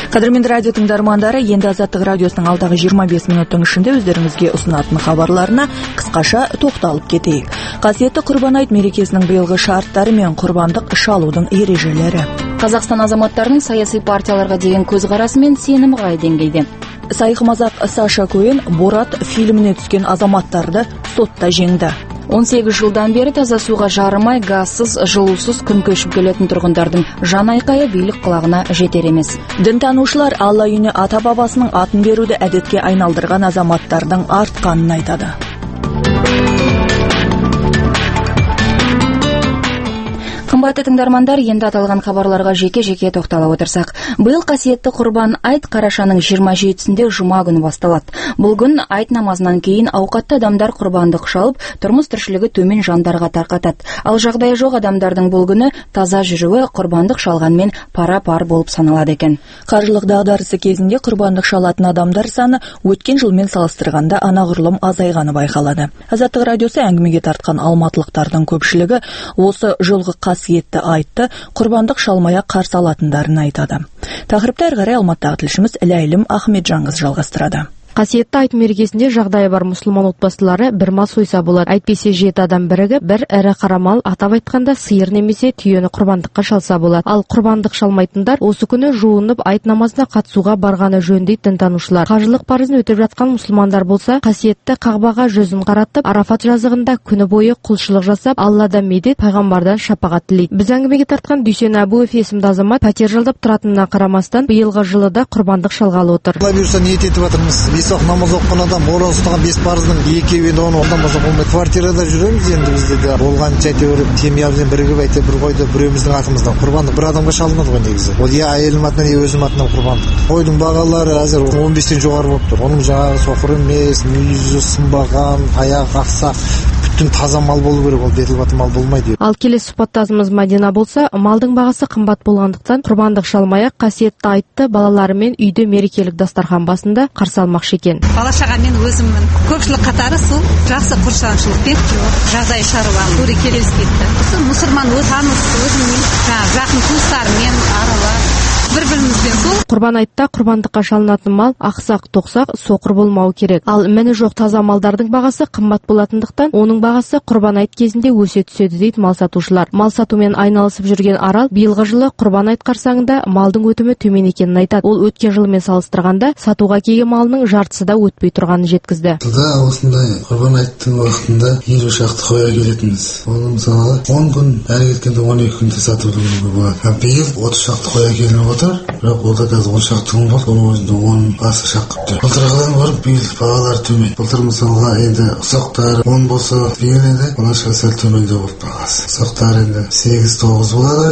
Қадірменді радио тыңдармандары, енді Азаттық радиосының алдағы 25 минуттың ішінде өздеріңізге ұсынатын хабарларына қысқаша тоқталып кетейік. Қасиетті Құрбан айт мерекесінің биылғы шарттары мен құрбандық шалудың ережелері. Қазақстан азаматтарының саяси партияларға деген көзқарасы мен сенімі қай деңгейде? Сайқымазақ Саша Коэн Борат фильміне түскен азаматтарды сотта жеңді. 18 жылдан бері таза суға жарымай, газсыз, жылусыз күн кешіп келетін тұрғындардың жан айқайы билік құлағына жетер емес. Дінтанушылар Алла үйіне ата-бабасының атын беруді әдетке айналдырған азаматтардың артқанын айтады. Қымбатты тыңдармандар, енді аталған хабарларға жеке-жеке тоқтала отырсақ. Биыл қасиетті Құрбан айт қарашаның 27-сінде жұма күні басталады. Бұл күн айт намазынан кейін ауқатты адамдар құрбандық шалып, тұрмыс тіршілігі төмен жандарға тарқатады. Ал жағдайы жоқ адамдардың бұл күні таза жүруі құрбандық шалғанмен пара-пар болып саналады екен. Қаржылық дағдарысы кезінде құрбандық шалатын адамдар саны өткен жылмен салыстырғанда анағұрлым азайғаны байқалады. Азаттық радиосы әңгімеге тартқан алматылықтардың көпшілігі осы жылғы қасиетті айтты құрбандық шалмая қарсы алатындарын айтады. Тақырыпты әрі қарай Алматыдағы тілшіміз Ләйлім Ахметжанғыз жалғастырады. Қасиетті айт мерекесінде жағдайы бар мұсылман отбасылары бір мал сойса болады. Әйтпесе 7 адам бірігіп, бір ірі қара мал, атап айтқанда сиыр немесе түйені құрбандыққа шалса болады. Ал құрбандық шалмайтындар осы күні жуынып айт намазына қатысуға барғаны жөн дейді дінтанушылар. Қажылық парызын өтеп жатқан мұсылмандар болса, қасиетті Қағбаға жүзін қаратып, Арафат жазығында күні бойы құлшылық жасап, Алладан медет, пайғамбардан шапағат тілейді. Біз әңгімеге тартқан Дүйсен Әбуев есімді азамат пәтер жалдап тұратынына қарамастан, биылғы жылы да құрбандық шалғалы отыр. Бесақ намаз оқыған адам, ораза ұстаған 5 парыздың 2-ін оны болмаса болмайды. Квартирада жүреміз енді бізде де болған әйтеуір семьямызбен бірігіп әйтеуір бір қойды біреуміздің атымыздан құрбандық бір адамға шалынады ғой негізі. Ол я әйелім атынан, я өзім атынан құрбандық. Қойдың бағалары әзір 15-тен жоғары болып тұр. Оның жағы соқыр емес, мүйізі сынбаған, аяқ ақсақ, бүтін таза мал болу керек, ол бетілбаты мал болмайды. Ал келесі сұхбаттасымыз Мадина болса, малдың бағасы қымбат болғандықтан құрбандық шалмай-ақ қасиетті айтты балаларымен үйде мерекелік дастархан басында қарсы алмақшы екен. Бала-шағамен өзіммін. Көпшілік қатары сол жақсы құршаншылықпен жағдай шаруам көре келіспейді. Мұсылман таныс өзіммен жақын туыстарымен аралас бір-бірімізбен сол. Құрбан айтта құрбандыққа шалынатын мал ақсақ, тоқсақ, соқыр болмауы керек. Ал міні жоқ таза малдардың бағасы қымбат болатындықтан, оның бағасы құрбан айт кезінде өсе түседі дейді мал сатушылар. Мал сатумен айналысып жүрген Арал биылғы жылы құрбан айт қарсаңында малдың өтімі төмен екенін айтады. Ол өткен жылмен салыстырғанда сатуға келген малының жартысы да өтпей тұрғанын жеткізді. Осындай құрбан айттың уақытында 20 шақты қоя келетінбіз. Оны мысалы 10 күн, әрі кеткенде 12 күнде сатуды білуге болады. Биыл 30 шақты қоя келініп отыр. Бірақ ол да қазір 10 шақты күн болды, оның өзінде 10 асы шаққып тұр. Былтырғыдан көріп биыл бағалар төмен. Былтыр мысалға енді ұсақтар 10 болса, биыл енді оларға сәл төмендеу болып бағасы. Ұсақтар енді 8-9 болады,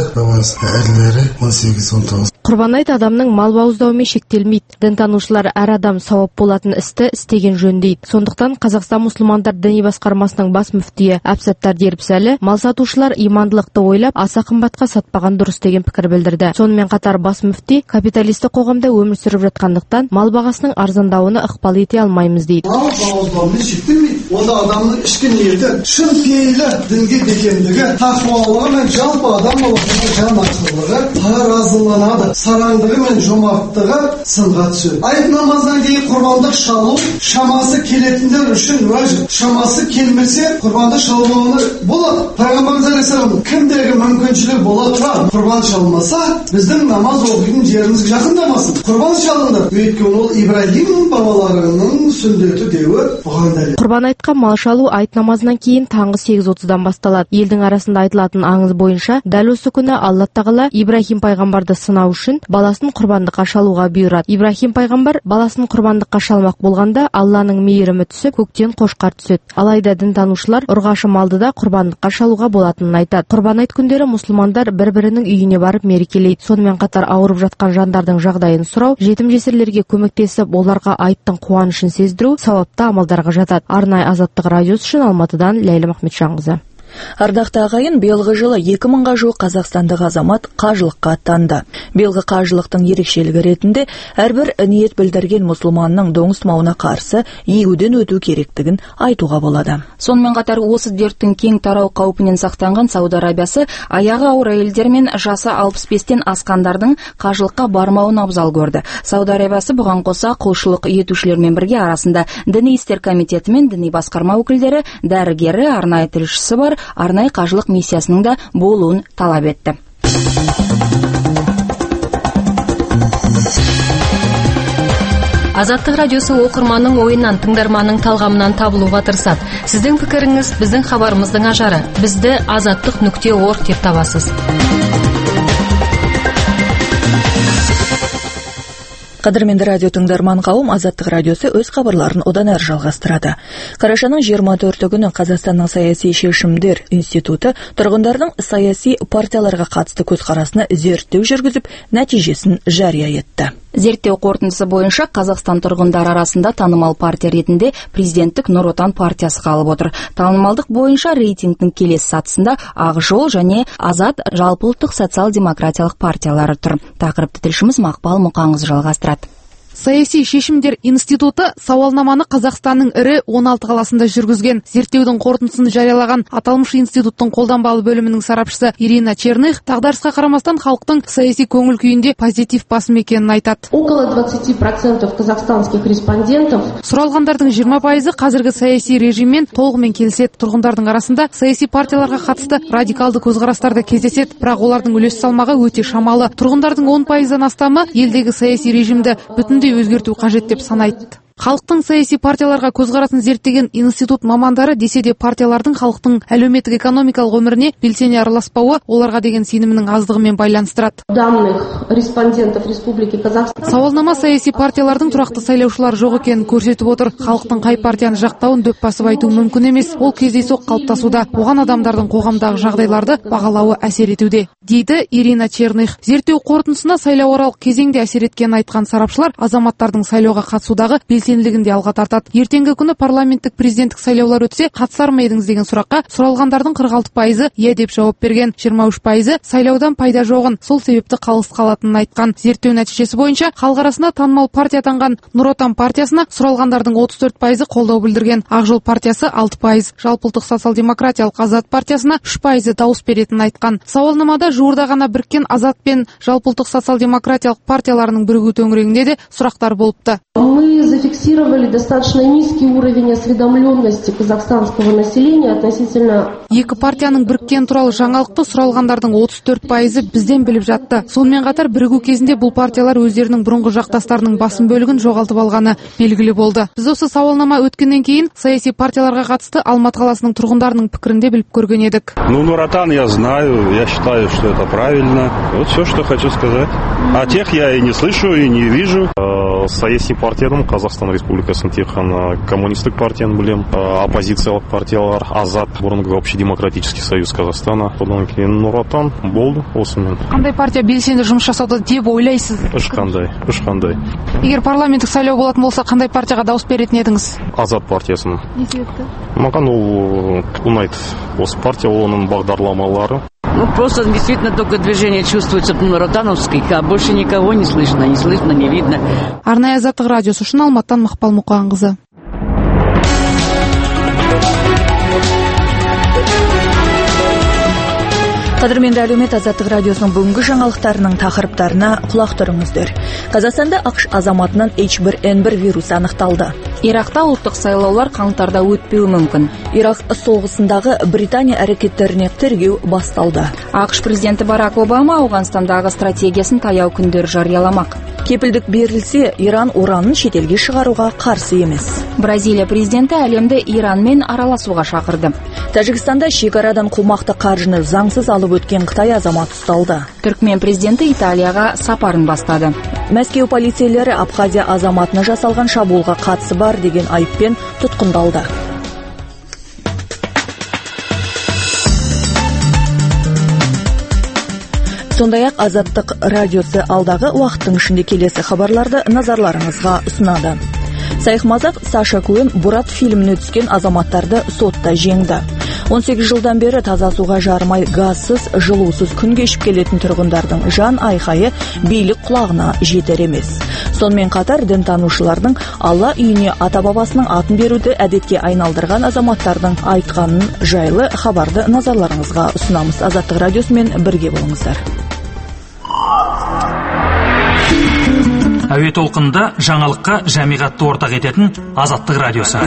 әрлері 18-19. Құрбан айт адамның мал бауыздауымен шектелмейді. Дінтанушылар әр адам сауап болатын істі істеген жөн дейді. Сондықтан Қазақстан мұсылмандар діни басқармасының бас мүфтиі Әбсаттар Дербісәлі мал сатушылар имандылықты ойлап аса қымбатқа сатпаған дұрыс деген пікір білдірді. Сонымен қатар бас мүфти капиталистік қоғамда өмір сүріп жатқандықтан мал бағасының арзандауына ықпал ете алмаймыз дейді. Мал бауыздауымен шектелмейді. Онда адамның ішкі ниеті, шын пейілі дінге бекемдігі, тақуалығы мен жалпы адам баласының жан ашырлығы таразыланады. Сараңдығы мен жомарттығы сынға түседі. Айт намаздан кейін құрбандық шалу шамасы келетіндер үшін уәжіп. Шамасы келмесе құрбандық шалуына болады. Пайғамбарымыз алейхиссалам кімдегі мүмкіншілік бола тұра құрбан шалмаса, біздің намаз оқитын жеріміз жақындамасын. Құрбан шалынды. Өйткені ол Ибрахим бабаларының сүндеті деуі бұған дәлел. Құрбан айтқа мал шалу айт намазынан кейін таңғы 8:30-дан басталады. Елдің арасында айтылатын аңыз бойынша, дәл осы күні Алла тағала Ибрахим пайғамбарды сынау үшін баласын құрбандыққа шалуға бұйырады. Ибрахим пайғамбар баласын құрбандыққа шалмақ болғанда Алланың мейірімі түсіп, көктен қошқар түседі. Алайда дінтанушылар ұрғашы малды да құрбандыққа шалуға болатынын айтады. Құрбан айт күндері мұсылмандар бір-бірінің үйіне барып мерекелейді. Сонымен қатар ауырып жатқан жандардың жағдайын сұрау, жетім жесірлерге көмектесіп, оларға айттың қуанышын сездіру сауапты амалдарға жатады. Арнайы Азаттық радиосы үшін Алматыдан Ләйлім Ахметжанғызы. Ардақты ағайын, биылғы жылы 2000-ға жуық қазақстандық азамат қажылыққа аттанды. Биылғы қажылықтың ерекшелігі ретінде әрбір ниет білдірген мұсылманның доңызтымауына қарсы егуден өту керектігін айтуға болады. Сонымен қатар осы дерттің кең тарау қаупінен сақтанған Сауд Арабиясы аяғы ауыр әйелдер мен жасы 65-тен асқандардың қажылыққа бармауын абзал көрді. Сауд Арабиясы бұған қоса құлшылық етушілермен бірге арасында діни істер комитеті мен діни басқарма өкілдері, дәрігері, арнайы тілшісі бар арнайы қажылық миссиясының да болуын талап етті. Азаттық радиосы оқырманның ойынан, тыңдарманның талғамынан табылуға тырысады. Сіздің пікіріңіз біздің хабарымыздың ажары. Бізді azаттық.org деп табасыз. Қадірменді радио тыңдарман қауым, Азаттық радиосы өз хабарларын одан әрі жалғастырады. Қарашаның 24 күні Қазақстанның саяси шешімдер институты тұрғындардың саяси партияларға қатысты көзқарасына зерттеу жүргізіп, нәтижесін жария етті. Зерттеу қорытындысы бойынша Қазақстан тұрғындары арасында танымал партия ретінде президенттік Нұр Отан партиясы қалып отыр. Танымалдық бойынша рейтингтің келесі сатысында Ақ жол және Азат жалпыұлттық социал-демократиялық партиялары тұр. Тақырыпты тілшіміз Мақпал Мұқаңыз жалғастырады. Саяси шешімдер институты сауалнаманы Қазақстанның ірі 16 қаласында жүргізген. Зерттеудің қорытындысын жариялаған аталмыш институттың қолданбалы бөлімінің сарапшысы Ирина Черных дағдарысқа қарамастан халықтың саяси көңіл күйінде позитив басым екенін айтады. Около 20% казахстанских респондентов. Сұралғандардың 20% қазіргі саяси режиммен толығымен келіседі. Тұрғындардың арасында саяси партияларға қатысты радикалды көзқарастар да кездеседі, бірақ олардың үлес салмағы өте шамалы. Тұрғындардың 10%-дан астамы елдегі саяси режимді бүтіндей өзгерту қажет деп санайды. Халықтың саяси партияларға көзқарасын зерттеген институт мамандары десе де партиялардың халықтың әлеуметтік экономикалық өміріне белсене араласпауы оларға деген сенімінің аздығымен байланыстырады. Данных респондентов Республики Казахстан. Сауалнама саяси партиялардың тұрақты сайлаушылар жоқ екенін көрсетіп отыр. Халықтың қай партияны жақтауын дөп басып айту мүмкін емес. Ол кездейсоқ қалыптасуда. Оған адамдардың қоғамдағы жағдайларды бағалауы әсер етуде, дейді Ирина Черных. Зерттеу қорытындысына сайлауаралық кезеңде әсер еткенін айтқан сарапшылар азаматтардың сайлауға қатысудағы белсенділігінде алға тартады. Ертеңгі күні парламенттік президенттік сайлаулар өтсе, қатысар ма едіңіз деген сұраққа сұралғандардың 46% иә деп жауап берген, 23% сайлаудан пайда жоғын, сол себепті қалыс қалатынын айтқан. Зерттеу нәтижесі бойынша халық арасында танымал партия атанған Нұр Отан партиясына сұралғандардың 34% қолдау білдірген. Ақ жол партиясы 6%, жалпыұлттық социал-демократиялық Азат партиясына 3% дауыс беретінін айтқан. Сауалнамада жуырда ғана біріккен Азат пен жалпыұлттық социал-демократиялық партияларының бірігу төңірегінде де сұрақтар болыпты. Мы зафиксировали достаточно низкий уровень осведомленности казахстанского населения относительно. Екі партияның біріккен туралы жаңалықты сұралғандардың 34% бізден біліп жатты. Сонымен қатар бірігу кезінде бұл партиялар өздерінің бұрынғы жақтастарының басым бөлігін жоғалтып алғаны белгілі болды. Біз осы сауалнама өткеннен кейін саяси партияларға қатысты Алматы қаласының тұрғындарының пікірінде біліп көрген едік. Нур Отан я знаю, я считаю, что это правильно. Вот все, что хочу сказать. А тех я и не слышу, и не вижу. Саяси партиядан Қазақстан Республикасының тек қана коммунистік партияны білем, оппозициялық партиялар Азат, бұрынғы общедемократический союз Қазақстана, одан кейін Нұр Отан болды осымен. Қандай партия белсенді жұмыс жасауда деп ойлайсыз? Ешқандай. Егер парламенттік сайлау болатын болса, қандай партияға дауыс беретін едіңіз? Азат партиясына. Не себепті? Маған ол ұнайды. Осы партия, оның бағдарламалары. Просто действительно только движение чувствуется нұротановских, а больше никого не слышно, не видно. Арнайы Азаттық радиосы үшін Алматыдан Мақпал Мұқаңқызы. Қадірменді әлеумет, Азаттық радиосының бүгінгі жаңалықтарының тақырыптарына құлақ тұрыңыздар. Қазақстанда ақш азаматынан H1N1 вирусы анықталды. Иракта ұлттық сайлаулар қаңтарда өтпеуі мүмкін. Ирак соғысындағы Британия әрекеттеріне тергеу басталды. ақш президенті Барак Обама Ауғанстандағы стратегиясын таяу күндер жарияламақ. Кепілдік берілсе, Иран уранын шетелге шығаруға қарсы емес. Бразилия президенті әлемді Иранмен араласуға шақырды. Тәжікстанда шекарадан қомақты қаржыны заңсыз алып өткен Қытай азамат ұсталды. Түркмен президенті Италияға сапарын бастады. Мәскеу полицейлері Абхазия азаматына жасалған шабуылға қатысы бар деген айыппен тұтқындалды. Сондай-ақ Азаттық радиосы алдағы уақыттың ішінде келесі хабарларды назарларыңызға ұсынады. Сайқымазақ Саша Коэн Борат фильміне түскен азаматтарды сотта жеңді. 18 жылдан бері таза суға жарымай, газсыз, жылусыз күн кешіп келетін тұрғындардың жан айқайы билік құлағына жетер емес. Сонымен қатар дінтанушылардың Алла үйіне ата-бабасының атын беруді әдетке айналдырған азаматтардың айтқанын жайлы хабарды назарларыңызға ұсынамыз. Азаттық радиосымен бірге болыңыздар. Әуе толқынында жаңалыққа жамиғатты ортақ ететін Азаттық радиосы.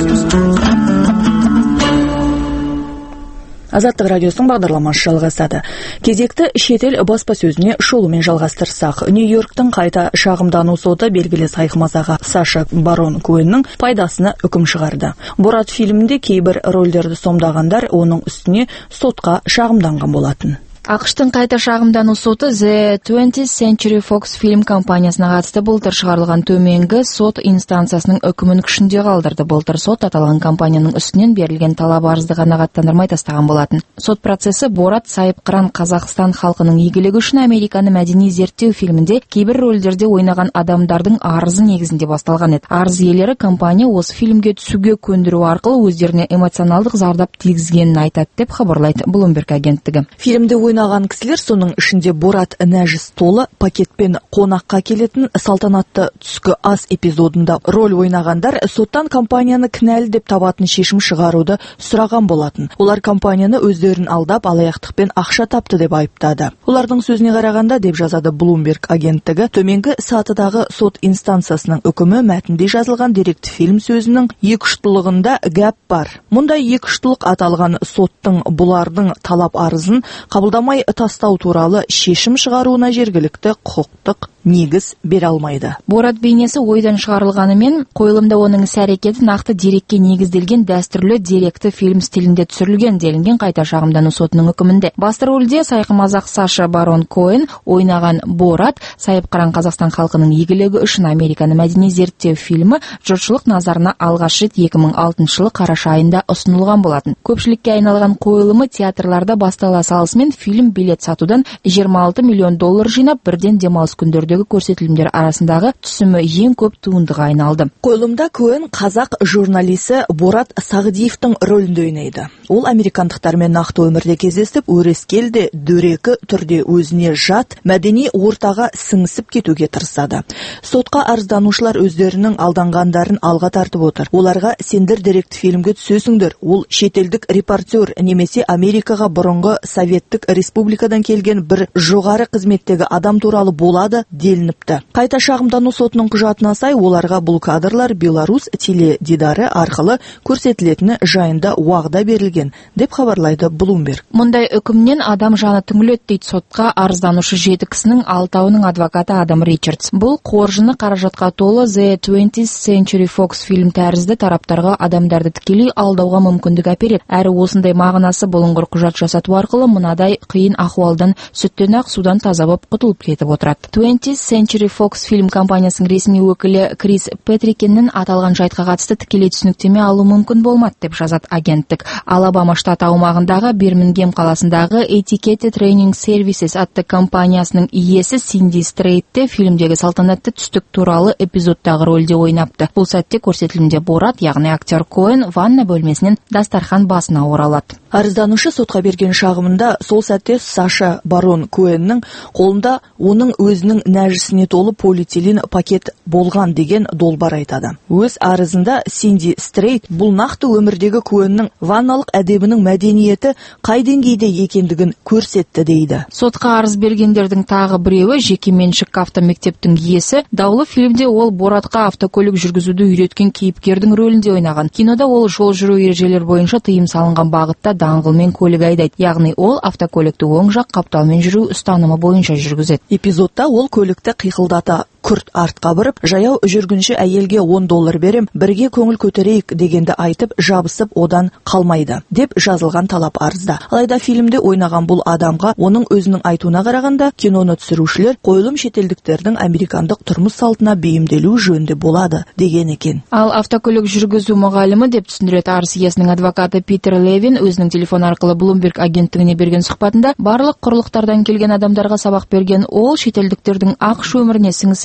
Азаттық радиосының бағдарламасы жалғасады. Кезекті шетел баспасөзіне шолумен жалғастырсақ, Нью-Йорктың қайта шағымдану соты белгілі сайқымазаға Саша Барон Коэннің пайдасына үкім шығарды. Борат фильмінде кейбір рөлдерді сомдағандар оның үстіне сотқа шағымданған болатын. ақш-тың қайта шағымдану соты The 20th Century Fox фильм компаниясына қатысты былтыр шығарылған төменгі сот инстанциясының үкімін күшінде қалдырды. Былтыр сот аталған компанияның үстінен берілген талап арызды қанағаттандырмай тастаған болатын. Сот процесі Борат Сайыпқыран Қазақстан халқының игілігі үшін Американы мәдени зерттеу фильмінде кейбір рөлдерде ойнаған адамдардың арызы негізінде басталған еді. Арыз иелері компания осы фильмге түсуге көндіру арқылы өздеріне эмоционалдық зардап тигізгенін айтады деп хабарлайды Bloomberg агенттігі. Фильмде ойнаған кісілер, соның ішінде Борат нәжіс толы пакетпен қонаққа келетін салтанатты түскі ас эпизодында роль ойнағандар соттан компанияны кінәлі деп табатын шешім шығаруды сұраған болатын. Олар компанияны өздерін алдап, алаяқтықпен ақша тапты деп айыптады. Олардың сөзіне қарағанда, деп жазады Bloomberg агенттігі, төменгі сатыдағы сот инстанциясының үкімі мәтінде жазылған деректі фильм сөзінің екіұштылығында гәп бар. Мұндай екіұштылық аталған соттың бұлардың талап арызын қабылдамай тастау туралы шешім шығаруына жергілікті құқықтық негіз бере алмайды. Борат бейнесі ойдан шығарылғанымен, қойылымда оның іс-әрекеті нақты дерекке негізделген дәстүрлі деректі фильм стилінде түсірілген делінген қайта шағымдану сотының үкімінде. Басты рөлде сайқымазақ Саша Барон Коэн ойнаған Борат Сайыпқыран Қазақстан халқының игілігі үшін Американы мәдени зерттеу фильмі жұртшылық назарына алғаш рет 2006 жылы қараша айында ұсынылған болатын. Көпшілікке айналған қойылымы театрларда бастала салысымен фильм билет сатудан $26 миллион жинап, бірден демалыс күндердегі көрсетілімдер арасындағы түсімі ең көп туындыға айналды. Қойылымда Коэн қазақ журналисі Борат Сағдиевтің рөлінде ойнайды. Ол американдықтармен нақты өмірде кездесіп, өрескелде дөрекі түрде өзіне жат мәдени ортаға сіңісіп кетуге тырысады. Сотқа арызданушылар өздерінің алданғандарын алға тартып отыр. Оларға сендер деректі фильмге түсесіңдер. Ол шетелдік репортер немесе Америкаға бұрынғы Советтік республикадан келген бір жоғары қызметтегі адам туралы болады делініпті. Қайта шағымдану сотының құжатына сай, оларға бұл кадрлар Беларусь теледидары арқылы көрсетілетіні жайында уағда берілген, деп хабарлайды Bloomberg. Мұндай үкімнен адам жаны түңіледі дейді сотқа арызданушы 7 кісінің 6-ының адвокаты Адам Ричардс. Бұл қоржыны қаражатқа толы The 20th Century Fox фильм тәрізді тараптарға адамдарды тікелей алдауға мүмкіндік әпереді. Әрі осындай мағынасы бұлыңғыр құжат жасату арқылы мынадай қиын ахуалдан сүттен ақ судан таза болып құтылып кетіп отырады. 20th Century Fox фильм компаниясының ресми өкілі Крис Петрикеннің аталған жайтқа қатысты тікелей түсініктеме алу мүмкін болмады деп жазады агенттік. Алабама штаты аумағындағы Бирмингем қаласындағы Etiquette Training Services атты компаниясының иесі Синди Стрейтте фильмдегі салтанатты түстік туралы эпизодтағы рөлде ойнапты. Бұл сәтте көрсетілімде Борат, яғни актер Коэн ванна бөлмесінен дастархан басына оралады. Арызданушы сотқа берген шағымында сол сәтте Саша Барон Коэннің қолында оның өзінің нәжісіне толы полиэтилен пакет болған деген долбар айтады. Өз арызында Синди Стрейт бұл нақты өмірдегі Коэннің ванналық әдебінің мәдениеті қай деңгейде екендігін көрсетті дейді. Сотқа арыз бергендердің тағы біреуі жеке меншік автомектептің иесі. Даулы фильмде ол Боратқа автокөлік жүргізуді үйреткен кейіпкердің рөлінде ойнаған. Кинода ол жол жүру ережелер бойынша тыйым салынған бағытта даңғылмен көлік айдайды. Яғни ол автокөлікті оң жақ қапталмен жүру ұстанымы бойынша жүргізеді. Эпизодта ол көлікті қиқылдата күрт артқа бұрып, жаяу жүргінші әйелге $10 берем, бірге көңіл көтерейік дегенді айтып, жабысып одан қалмайды, деп жазылған талап арызда. Алайда фильмде ойнаған бұл адамға оның өзінің айтуына қарағанда, киноны түсірушілер қойылым шетелдіктердің американдық тұрмыс салтына бейімделу жөнінде болады деген екен. Ал автокөлік жүргізу мұғалімі деп түсіндіреді арыз иесінің адвокаты Питер Левин өзінің телефон арқылы Bloomberg агенттігіне берген сұхбатында, барлық құрлықтардан келген адамдарға сабақ берген ол шетелдіктердің ақш өміріне сіңісіп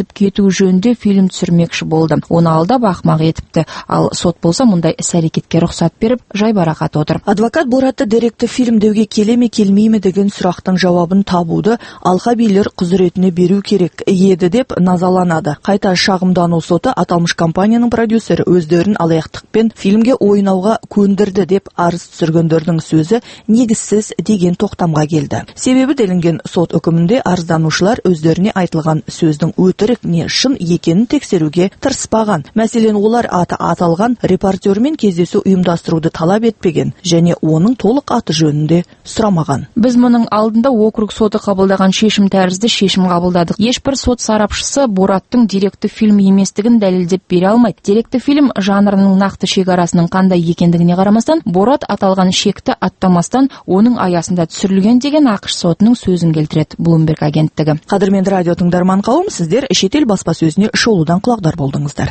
кетіп кету жөнінде фильм түсірмекші болды. Оны алдап ақымақ етіпті. Ал сот болса мұндай іс-әрекетке рұқсат беріп, жайбарақат отыр. Адвокат Боратты деректі фильм деуге келе ме келмей ме деген сұрақтың жауабын табуды алқа билер құзыретіне беру керек еді деп назаланады. Қайта шағымдану соты аталмыш компанияның продюсері өздерін алаяқтықпен фильмге ойнауға көндірді деп арыз түсіргендердің сөзі негізсіз деген тоқтамға келді. Себебі делінген сот үкімінде арызданушылар өздеріне айтылған сөздің өтірік не шын екенін тексеруге тырыспаған. Мәселен, олар аталған репортермен кездесу ұйымдастыруды талап етпеген және оның толық аты жөнінде сұрамаған. Біз мұның алдында округ соты қабылдаған шешім тәрізді шешім қабылдадық. Ешбір сот сарапшысы Бораттың деректі фильм еместігін дәлелдеп бере алмайды. Деректі фильм жанрының нақты шекарасының қандай екендігіне қарамастан, Борат аталған шекті аттамастан оның аясында түсірілген деген ақш сотының сөзін келтіреді Bloomberg агенттігі. Қадірменді радио тыңдарман қауым, сіздер шетел баспасөзіне шолудан құлақдар болдыңыздар.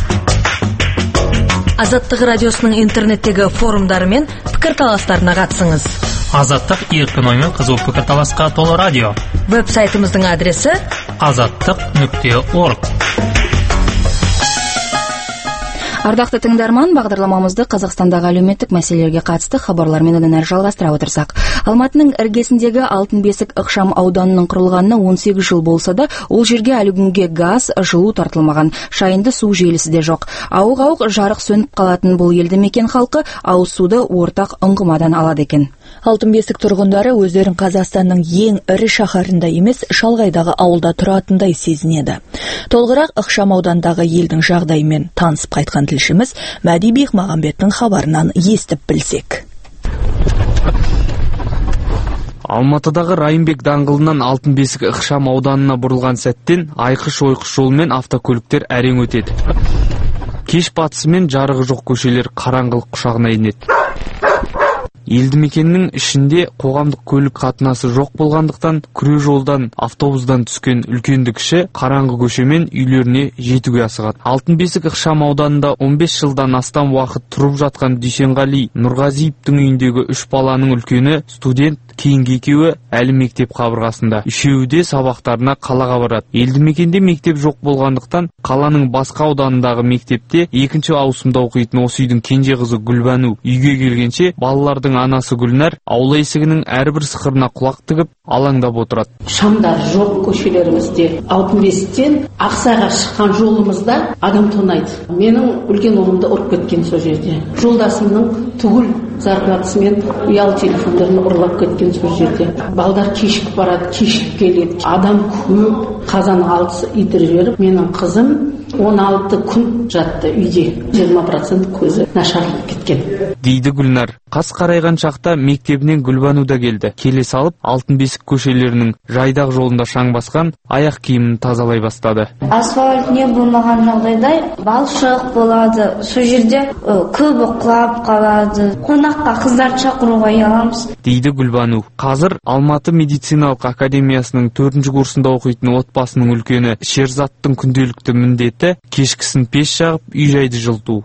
Азаттық радиосының интернеттегі форумдары мен пікірталастарына қатысыңыз. Азаттық еркін ой мен қызу пікірталасқа толы радио. Веб-сайтымыздың адресі azаттық.org. Ардақты тыңдарман, бағдарламамызды Қазақстандағы әлеуметтік мәселелерге қатысты хабарлармен одан әрі жалғастыра отырсақ. Алматының іргесіндегі Алтын Бесік ықшам ауданының құрылғанына 18 жыл болса да, ол жерге әлі күнге газ, жылу тартылмаған, шайынды су желісі де жоқ. Ауық-ауық жарық сөніп қалатын бұл елді мекен халқы ауыз суды ортақ ұңғымадан алады екен. Алтын Бесік тұрғындары өздерін Қазақстанның ең ірі шаһарында емес, шалғайдағы ауылда тұратындай сезінеді. Толығырақ ықшам аудандағы елдің жағдайымен танысып қайтқан тілшіміз Мәди Бекмағамбеттің хабарынан естіп білсек. Алматыдағы Райымбек даңғылынан Алтын Бесік ықшам ауданына бұрылған сәттен айқыш-ойқыш жолмен автокөліктер әрең өтеді. Кеш батысымен жарығы жоқ көшелер қараңғылық құшағына енеді. Елді мекеннің ішінде қоғамдық көлік қатынасы жоқ болғандықтан, күре жолдан, автобустан түскен үлкенді кіші қараңғы көшемен үйлеріне жетуге асығады. Алтын Бесік ықшам ауданында 15 жылдан астам уақыт тұрып жатқан Дүйсенғали Нұрғазиевтің үйіндегі 3 баланың үлкені студент, кейінгі екеуі әлі мектеп қабырғасында. Үшеуі де сабақтарына қалаға барады. Елді мекенде мектеп жоқ болғандықтан, қаланың басқа ауданындағы мектепте екінші ауысымда оқитын осы үйдің кенже қызы Гүлбану үйге келгенше балалардың анасы Гүлнар аула есігінің әрбір сықырына құлақ тігіп алаңдап отырады. Шамдар жоқ көшелерімізде. Алтын Бесіктен Ақсайға шыққан жолымызда адам тонайды. Менің үлкен ұлымды ұрып кеткен сол жерде. Жолдасымның түгіл зарплатасымен ұялы телефондарын ұрлап кеткен сол жерде. Балдар кешігіп барады, кешігіп келеді. Адам көп, қазан алтысы итір жіберіп, менің қызым 16 күн жатты үйде. 20% көзі нашарлап кеткен. Дейді Гүлнар. Қас қарайған шақта мектебінен Гүлбану да келді. Келе салып, Алтын Бесік көшелерінің жайдақ жолында шаң басқан аяқ киімін тазалай бастады. Асфальт не болмаған жағдайда балшық болады. Сол жерде көбі құлап қалады. Қонаққа қыздарды шақыруға ұяламыз. Дейді Гүлбану. Қазір Алматы медициналық академиясының 4-ші курсында оқитын отбасының үлкені Шерзаттың күнделікті міндеті кешкісін пеш жағып, үй-жайды жылыту.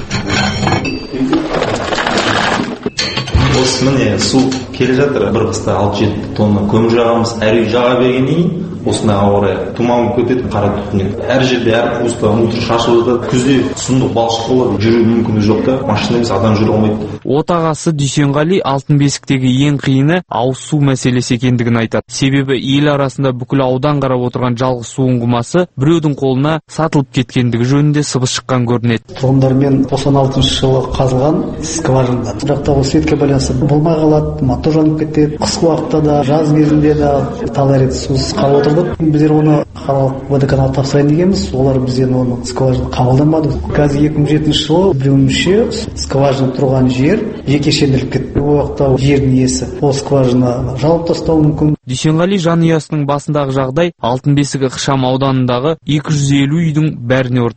Осы міне су келе жатыр, бір қыста 6-7 тонна көмір жағамыз, әр үй жаға бергеннен осындағы орай тұман көтеді, қара түтіннен. Әр жерде, әр қуыста мусор шашылып жатады. Күзде сұмдық балшық болады, жүру мүмкіндігі жоқ та, машина емес, адам жүре алмайды. Отағасы Дүйсенғали Алтын Бесіктегі ең қиыны ауыз су мәселесі екендігін айтады. Себебі ел арасында бүкіл аудан қарап отырған жалғыз су ұңғымасы біреудің қолына сатылып кеткендігі жөнінде сыбыс шыққан көрінеді. Тұрғындармен 96 жылы қазылған скважина. Бірақ та светке байланысты болмай қалады, мотор жанып кетеді. Қысқы уақытта да, жаз кезінде де талай рет сусыз қалып отырдық. Біздер оны қалалық водоканалға тапсырайын дегенбіз, олар бізден оны скважина қабылдамады. Қазір 2007 жылы біреуінше скважина тұрған жер жекешелендіріліп кетті. Ол уақытта жердің иесі ол скважина жауып тастауы мүмкін. Дүйсенғали жанұясының басындағы жағдай Алтын Бесік ықшам ауданындағы 250 үйдің бәріне ортақ.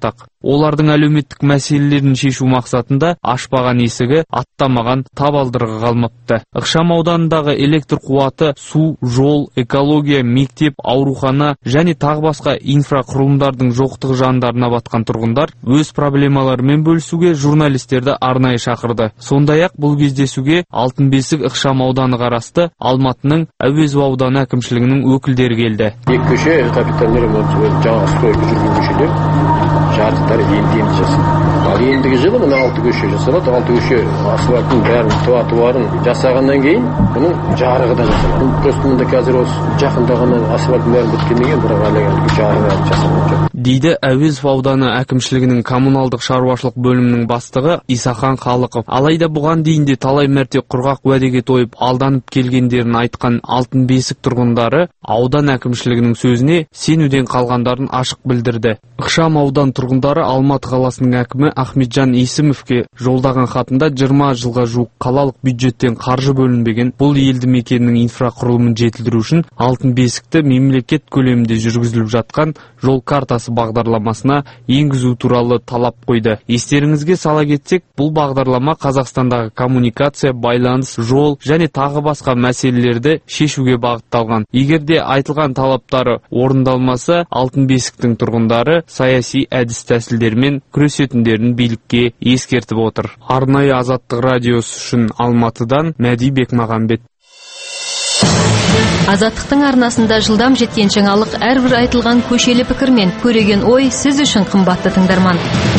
Олардың әлеуметтік мәселелерін шешу мақсатында ашпаған есігі, аттамаған табалдырығы қалмапты. Ықшам ауданындағы электр қуаты, су, жол, экология, мектеп, аурухана және тағы басқа инфрақұрылымдардың жоқтығы жандарына батқан тұрғындар өз проблемаларымен бөлісуге журналистерді арнайы шақырды. Сондай-ақ бұл кездесуге Алтын бесік ықшам ауданы қарасты Алматының Әуезов ауданы әкімшілігінің өкілдері келді. Екі көше капитальный ремонт жаңа стройка жүрген көшелер жарықтары енді жасалды. Ал ендігі жылы мына 6 көше жасалады. 6 көше асфальтын бәрін тротуарын жасағаннан кейін бұның жарығы да жасалады. Просто мында қазір осы жақында ғана асфальтын бәрін біткеннен кейін бірақ әлі жарығы жасалған жоқ. Дейді Әуезов ауданы әкімшілігінің коммуналдық шаруашылық бөлімінің бастығы Исахан Халықов. Алайда бұған дейін де талай мәрте құрғақ уәдеге тойып алданып келгендерін айтқан Алтын бесік тұрғындары аудан әкімшілігінің сөзіне сенуден қалғандарын ашық білдірді. Ықшам аудан тұрғындары Алматы қаласының әкімі Ахметжан Есімовке жолдаған хатында 20 жылға жуық қалалық бюджеттен қаржы бөлінбеген бұл елді мекеннің инфрақұрылымын жетілдіру үшін Алтын бесікті мемлекет көлемінде жүргізіліп жатқан жол картасы бағдарламасына енгізу туралы талап қойды. Естеріңізге сала кетсек, бұл бағдарлама Қазақстандағы коммуникация, байланыс, жол және тағы басқа мәселелерді шешуге бағытталған. Егер де айтылған талаптары орындалмаса, Алтын бесіктің тұрғындары саяси әдіс тәсілдермен күресетіндерін билікке ескертіп отыр. Арнайы Азаттық радиосы үшін Алматыдан Мәди Бекмағамбет. Азаттықтың арнасында жылдам жеткен жаңалық әрбір айтылған көшелі пікір мен көреген ой сіз үшін қымбатты тыңдарман.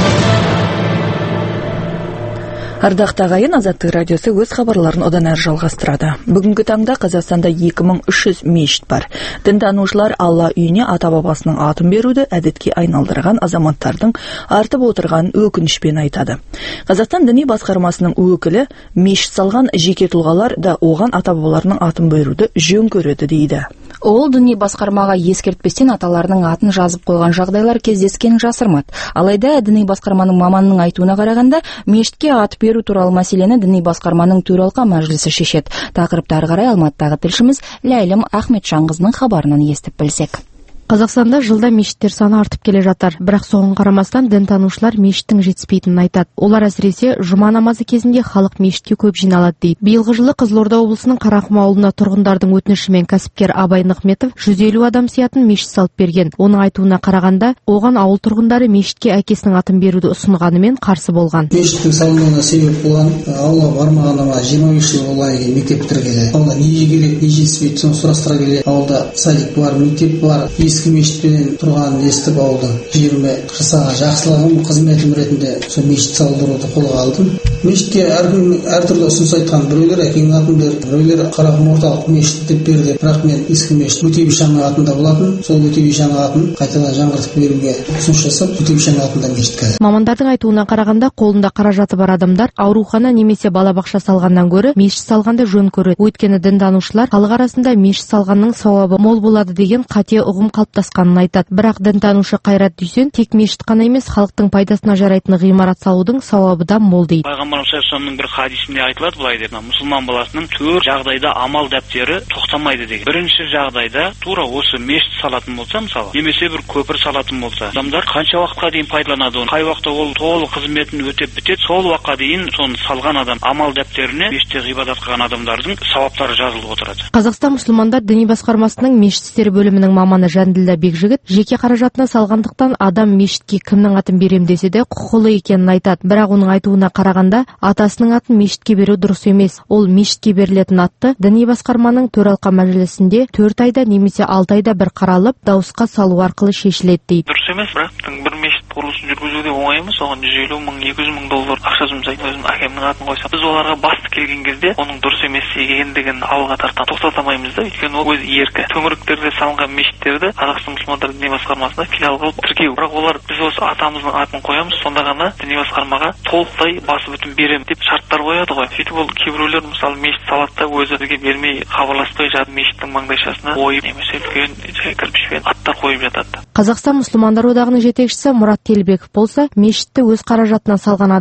Ардақты ағайын, Азаттық радиосы өз хабарларын одан әрі жалғастырады. Бүгінгі таңда Қазақстанда 2300 мешіт бар. Дінтанушылар Алла үйіне ата-бабасының атын беруді әдетке айналдырған азаматтардың артып отырған өкінішпен айтады. Қазақстан діни басқармасының өкілі мешіт салған жеке тұлғалар да оған ата-бабаларының атын беруді жөн көреді дейді. Ол діни басқармаға ескертпестен аталарының атын жазып қойған жағдайлар кездескенін жасырмады. Алайда діни басқарманың маманының айтуына қарағанда, мешітке ат беру туралы мәселені діни басқарманың төралқа мәжілісі шешеді. Тақырыпты ары қарай Алматыдағы тілшіміз Ләйлім Ахметжанқызының хабарынан естіп білсек. Қазақстанда жылда мешіттер саны артып келе жатыр. Бірақ соған қарамастан дінтанушылар мешіттің жетіспейтінін айтады. Олар әсіресе жұма намазы кезінде халық мешітке көп жиналады дейді. Биылғы жылы Қызылорда облысының Қарақұм ауылына тұрғындардың өтінішімен кәсіпкер Абай Нығметов 150 адам сиятын мешіт салып берген. Оның айтуына қарағанда, оған ауыл тұрғындары мешітке әкесінің атын беруді ұсынғанымен қарсы болған. Мешіттің салынуына себеп болған ауылға бармағаныма 25 жыл болайын мектеп бітіргелі. Ауылда не керек, не жетіспейді, соны сұрастыра келе. Ауылда садик бар, мектеп бар. Ескі мешітпен тұрғанын естіп ауылдың жеріме жасаған жақсылығым қызметім ретінде сол мешіт салдыруды қолға алдым. Мешітке әртүрлі ұсыныс айтқан, біреулер әкеңнің атын бер, біреулер Қарақұм орталық мешіт деп берді. Бірақ мен ескі мешіт Өтебишанның атында болатын, сол Өтебишанның атын қайтадан жаңғыртып беруге ұсыныс жасап, Өтебишанның атында мешіт қазір. Мамандардың айтуына қарағанда, қолында қаражаты бар адамдар аурухана немесе балабақша салғаннан гөрі мешіт салғанды жөн көреді. Өйткені дінтанушылар халық арасында мешіт салғанның сауабы мол болады деген қате ұғым қалыптасқанын айтады. Бірақ дінтанушы Қайрат Дүйсен тек мешіт қана емес, халықтың пайдасына жарайтын ғимарат салудың сауабы да мол дейді. Пайғамбарымыз саллаллаху бір хадисінде айтылады былай деп, мұсылман баласының 4 жағдайда амал дәптері тоқтамайды деген. Бірінші жағдайда тура осы мешіт салатын болса, мысалы, немесе бір көпір салатын болса, адамдар қанша уақытқа дейін пайдаланады оны, қай уақытта ол толық қызметін өтеп бітеді, сол уақытқа дейін соны салған адам амал дәптеріне мешітте ғибадат қылған адамдардың сауаптары жазылып отырады. Қазақстан мұсылмандар діни басқармасының мешіт істері бөлімінің маманы Жанділда Бекжігіт жеке қаражатына салғандықтан адам мешітке кімнің атын берем десе де құқылы екенін айтады. Бірақ оның айтуына қарағанда, атасының атын мешітке беру дұрыс емес. Ол мешітке берілетін атты діни басқарманың төралқа мәжілісінде 4 айда немесе 6 айда бір қаралып, дауысқа салу арқылы шешіледі дейді. Дұрыс емес, бірақ бір мешіт құрылысын жүргізуде оңай емес, оған 150 мың, 200 мың доллар ақша жұмсайды. Өзім әкемнің атын қойсам, біз оларға басты келген кезде оның дұрыс емес екендігін алға тартқан тоқтата алмаймыз да, өйткені ол өз еркі. Төңіректерде салынған мешіттерді Қазақстан мұсылмандар діни басқармасына филиал қылып тіркеу. Бірақ олар біз осы атамыздың атын қоямыз, сонда ғана діни басқармаға толықтай басып өтім беремін деп шарттар қояды ғой. Сөйтіп ол кейбіреулер мысалы мешіт салады да өзі бізге бермей хабарласпай жатып мешіттің маңдайшасына ойып немесе үлкен кірпішпен аттар қойып жатады. Қазақстан мұсылмандар одағының жетекшісі Мұрат Телбеков болса, мешітті өз қаражатынан салған адамдар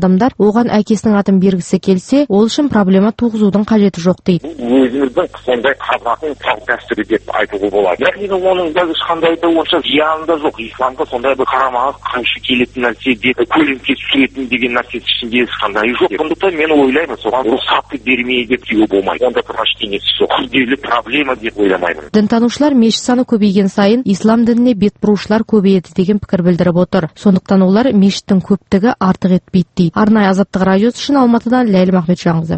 оған әкесінің атын бергісі келсе, ол үшін проблема туғызудың қажеті жоқ дейді. Өзіміздің сондай қазақтың салт дәстүрі деп айтуға болады. Яғни оның да ешқандай да онша зияны да жоқ. Исламда сондай бір қарама қайшы келетін нәрсе деп көлеңке түсіретін деген нәрсесі ішінде ешқандай жоқ. Сондықтан мен ойлаймын, соған рұқсатты бермей деп деуге болмайды. Онда бір ештеңесі жоқ. Күрделі проблема деп ойламаймын. Дінтанушылар мешіт саны көбейген сайын ислам дініне бет бұрушылар көбейеді деген пікір білдіріп отыр. Сондықтан олар мешіттің көптігі артық етпейді дейді. Арнайы Азаттық радиосы үшін Алматыдан Ләйлім Ахметжанқызы.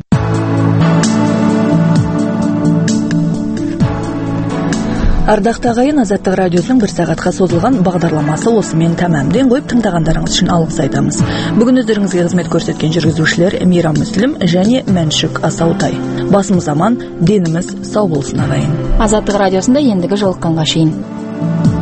Ардақты ағайын, Азаттық радиосының 1 сағатқа созылған бағдарламасы осымен тәмамден қойып, тыңдағандарыңыз үшін алғыс айтамыз. Бүгін өздеріңізге қызмет көрсеткен жүргізушілер Мейрам Мүслім және Мәншүк Асаутай. Басымыз аман, деніміз сау болсын ағайын. Азаттық радиосында ендігі жолыққанға шейін.